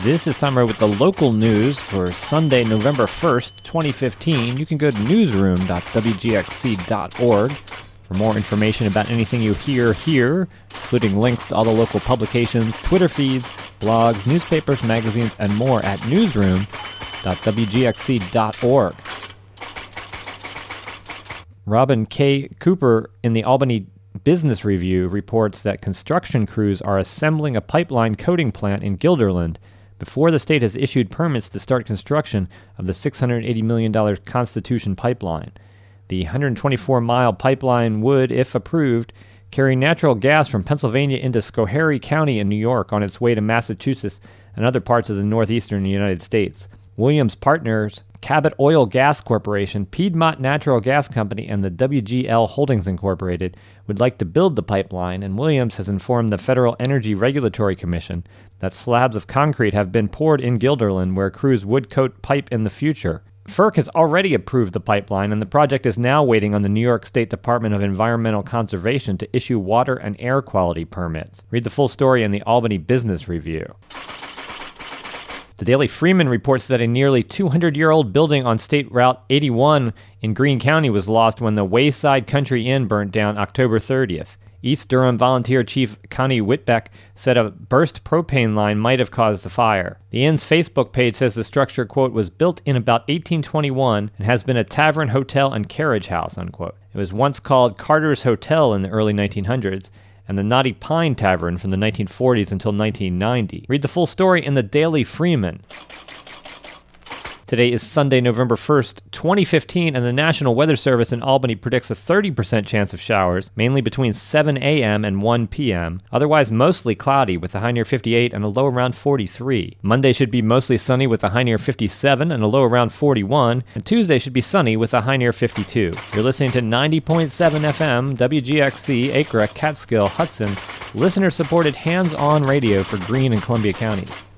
This is Tom Rowe with the local news for Sunday, November 1st, 2015. You can go to newsroom.wgxc.org for more information about anything you hear here, including links to all the local publications, Twitter feeds, blogs, newspapers, magazines, and more at newsroom.wgxc.org. Robin K. Cooper in the Albany Business Review reports that construction crews are assembling a pipeline coating plant in Guilderland before the state has issued permits to start construction of the $680 million Constitution pipeline. The 124-mile pipeline would, if approved, carry natural gas from Pennsylvania into Schoharie County in New York on its way to Massachusetts and other parts of the northeastern United States. Williams partners Cabot Oil Gas Corporation, Piedmont Natural Gas Company, and the WGL Holdings Incorporated would like to build the pipeline, and Williams has informed the Federal Energy Regulatory Commission that slabs of concrete have been poured in Guilderland where crews would coat pipe in the future. FERC has already approved the pipeline, and the project is now waiting on the New York State Department of Environmental Conservation to issue water and air quality permits. Read the full story in the Albany Business Review. The Daily Freeman reports that a nearly 200-year-old building on State Route 81 in Greene County was lost when the Wayside Country Inn burnt down October 30th. East Durham Volunteer Chief Connie Whitbeck said a burst propane line might have caused the fire. The inn's Facebook page says the structure, quote, was built in about 1821 and has been a tavern, hotel, and carriage house, unquote. It was once called Carter's Hotel in the early 1900s, and the Knotty Pine Tavern from the 1940s until 1990. Read the full story in the Daily Freeman. Today is Sunday, November 1st, 2015, and the National Weather Service in Albany predicts a 30% chance of showers, mainly between 7 a.m. and 1 p.m., otherwise mostly cloudy with a high near 58 and a low around 43. Monday should be mostly sunny with a high near 57 and a low around 41, and Tuesday should be sunny with a high near 52. You're listening to 90.7 FM, WGXC, Acra, Catskill, Hudson, listener-supported hands-on radio for Greene and Columbia counties.